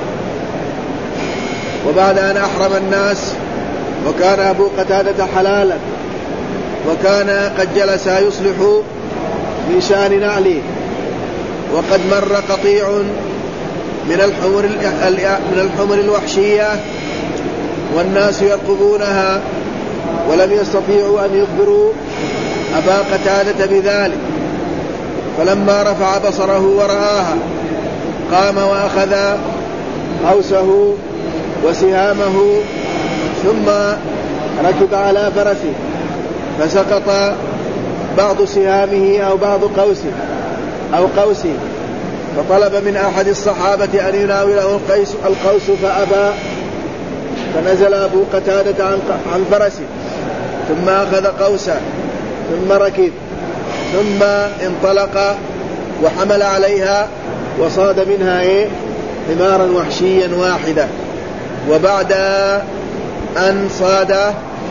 وبعد أن أحرم الناس وكان أبو قتادة حلالا وكان قد جلس يصلح من شان نعله، وقد مر قطيع من الحمر, من الحمر الوحشية والناس يرقبونها ولم يستطيعوا أن يخبروا أبا قتادة بذلك، فلما رفع بصره ورآها قام وأخذ قوسه وسهامه ثم ركب على فرسه فسقط بعض سهامه أو بعض قوسه أو قوسه، فطلب من أحد الصحابة أن يناوله القوس فأبى، فنزل أبو قتادة عن فرسه ثم أخذ قوسه ثم ركب ثم انطلق وحمل عليها وصاد منها إيه؟ حمارا وحشيا واحدة. وبعد أن صاد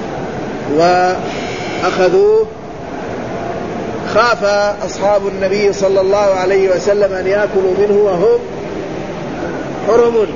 وأخذوه خاف أصحاب النبي صلى الله عليه وسلم أن يأكلوا منه وهم حرم،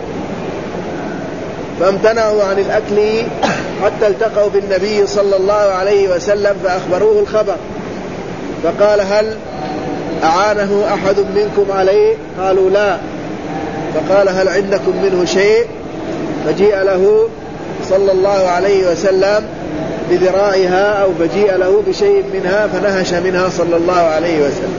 فامتنعوا عن الأكل حتى التقوا بالنبي صلى الله عليه وسلم فأخبروه الخبر، فقال هل أعانه أحد منكم عليه؟ قالوا لا. فقال هل عندكم منه شيء؟ فجيء له صلى الله عليه وسلم بذراعها أو فجيء له بشيء منها فنهش منها صلى الله عليه وسلم.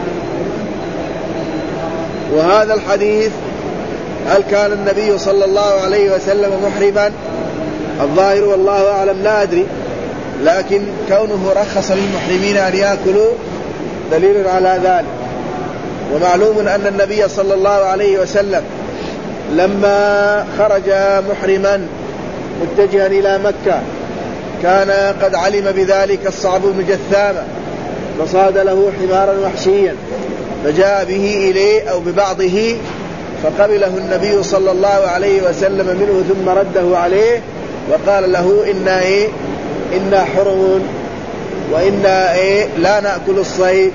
وهذا الحديث هل كان النبي صلى الله عليه وسلم محرما؟ الظاهر والله أعلم لا أدري، لكن كونه رخص للمحرمين أن يأكلوا دليل على ذلك. ومعلوم أن النبي صلى الله عليه وسلم لما خرج محرما متجها إلى مكة كان قد علم بذلك الصعب بن جثامة فصاد له حمارا وحشيا فجاء به إليه أو ببعضه فقبله النبي صلى الله عليه وسلم منه ثم رده عليه وقال له إنا, إيه إنا حرم وإنا إيه لا نأكل الصيد.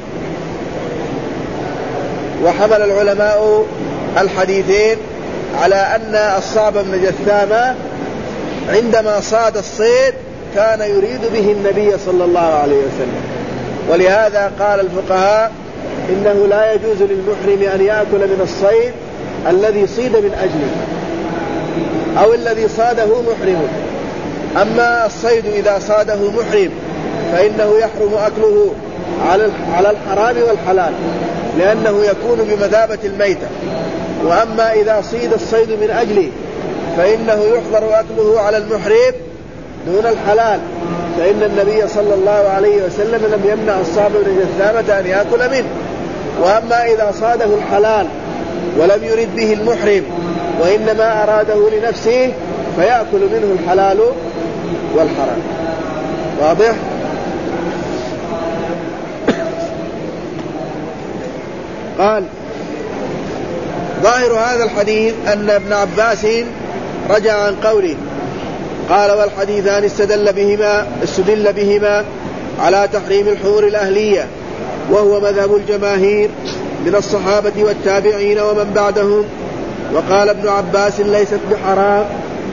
وحمل العلماء الحديثين على أن الصعب بن جثامة عندما صاد الصيد كان يريد به النبي صلى الله عليه وسلم، ولهذا قال الفقهاء إنه لا يجوز للمحرم أن يأكل من الصيد الذي صيد من أجله أو الذي صاده محرم. أما الصيد إذا صاده محرم فإنه يحرم أكله على الحرام والحلال لأنه يكون بمثابة الميتة. وأما إذا صيد الصيد من أجله فإنه يحظر أكله على المحرم دون الحلال، فإن النبي صلى الله عليه وسلم لم يمنع الصعب بن جثامة أن يأكل منه. وأما إذا صاده الحلال ولم يرد به المحرم وإنما أراده لنفسه فيأكل منه الحلال والحرام. واضح؟ قال ظاهر هذا الحديث أن ابن عباس رجع عن قوله قال والحديثان استدل بهما, استدل بهما على تحريم الحمر الأهلية، وهو مذهب الجماهير من الصحابة والتابعين ومن بعدهم. وقال ابن عباس ليست بحرام.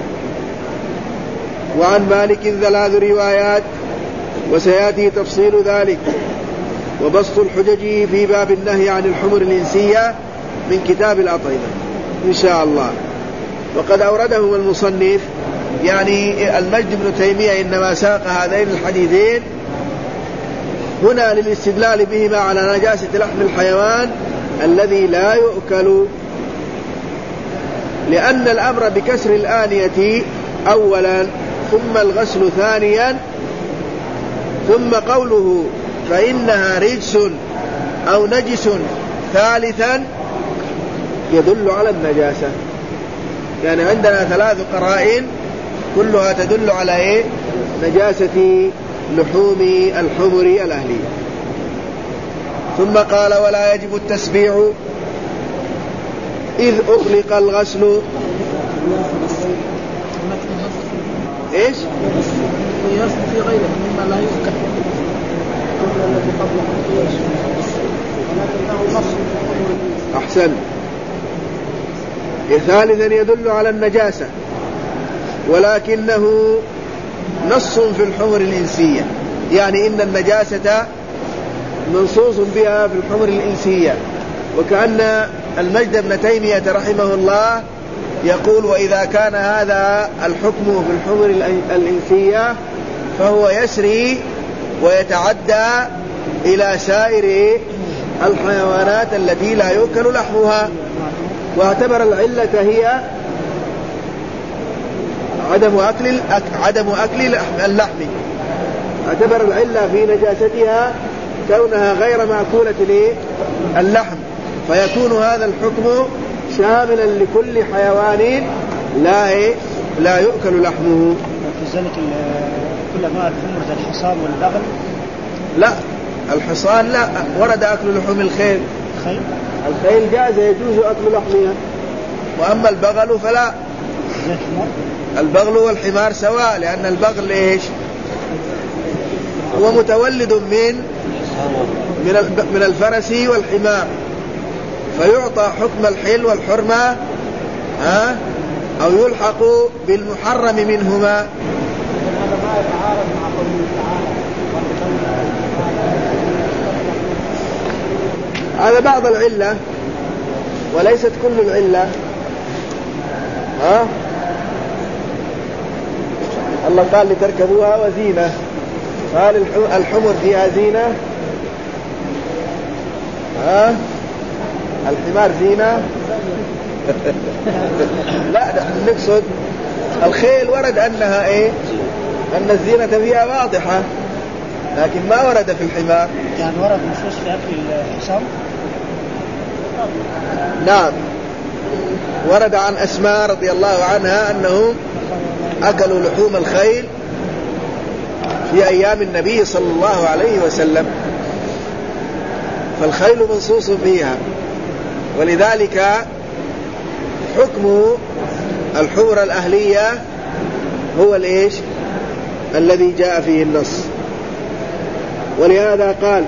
وعن مالك ثلاث روايات وسيأتي تفصيل ذلك. وبسط الحجج في باب النهي عن الحمر الإنسية من كتاب الأطعمة إن شاء الله. وقد أوردهم المصنف، يعني المجد بن تيمية إنما ساق هذين الحديثين هنا للاستدلال بهما على نجاسة لحم الحيوان الذي لا يؤكل، لأن الأمر بكسر الآنية أولا ثم الغسل ثانيا، ثم قوله فإنها رجس أو نجس ثالثا يدل على النجاسة. يعني عندنا ثلاث قرائن كلها تدل على إيه؟ نجاسة لحوم الحمر الأهلية. ثم قال ولا يجب التسبيع إذ أغلق الغسل. إيش؟ في غيره مما لا يؤكل الذي قبله أحسن. ثالثا يدل على النجاسة، ولكنه نص في الحمر الإنسية، يعني إن النجاسة منصوص بها في الحمر الإنسية. وكأن المجد بن تيمية رحمه الله يقول وإذا كان هذا الحكم في الحمر الإنسية فهو يسري ويتعدى إلى سائر الحيوانات التي لا يؤكل لحمها. واعتبر العلة هي عدم أكل عدم أكل اللحم، اعتبر العلة في نجاستها كونها غير مأكولة اللحم، فيكون هذا الحكم شاملا لكل حيوان لا لا يؤكل لحمه. في ذلك كل ما الحمر ذا الحصان والبغل؟ لا، الحصان لا، ورد أكل لحوم الخيل. الخيل الخيل جاز يجوز أكل لحمها، وأما البغل فلا. البغل والحمار سواء، لأن البغل إيش؟ هو متولد من من الفرس والحمار، فيعطى حكم الحل والحرمة ها أو يلحق بالمحرم منهما. هذا ما يتعارض مع قوله تعالى هذا بعض العلة وليست كل العلة. ها الله قال لتركبوها وزينة، قال الحمر فيها زينة، ها الحمار زينة. لا نقصد الخيل ورد أنها إيه؟ أن الزينة فيها واضحة، لكن ما ورد في الحمار. يعني ورد نصوص في أكل الحصان؟ نعم، ورد عن أسماء رضي الله عنها أنهم أكلوا لحوم الخيل في أيام النبي صلى الله عليه وسلم، فالخيل منصوص فيها. ولذلك حكم الحمر الأهلية هو الإيش الذي جاء فيه النص. ولهذا قال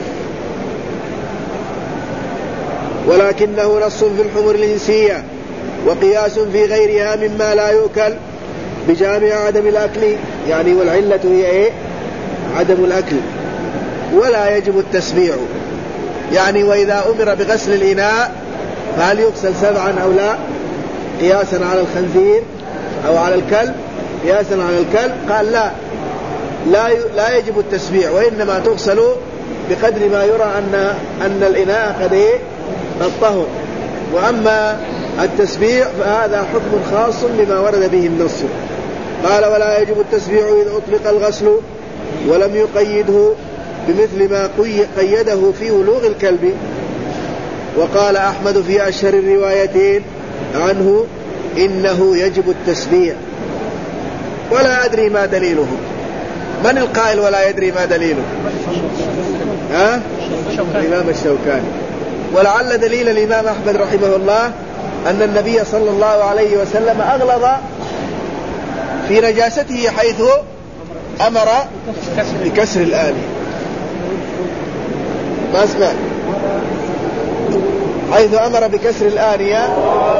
ولكنه نص في الحمر الإنسية وقياس في غيرها مما لا يؤكل بجامع عدم الأكل، يعني والعلة هي إيه؟ عدم الأكل. ولا يجب التسبيع، يعني وإذا أمر بغسل الإناء فهل يغسل سبعا أو لا؟ قياسا على الخنزير أو على الكلب، قياسا على الكلب قال لا لا لا يجب التسبيع، وإنما تغسل بقدر ما يرى أن أن الإناء قد إيه؟ قد طهر. وأما التسبيع فهذا حكم خاص بما ورد به النص. قال ولا يجب التسبيع إذا أطلق الغسل ولم يقيده بمثل ما قيده في ولوغ الكلب. وقال أحمد في أشهر الروايتين عنه إنه يجب التسبيع، ولا أدري ما دليله. من القائل ولا يدري ما دليله؟ ها؟ الإمام الشوكاني. ولعل دليل الإمام أحمد رحمه الله أن النبي صلى الله عليه وسلم أغلظ في نجاسته حيث أمر بكسر الآنية. ما اسمع حيث أمر بكسر الآنية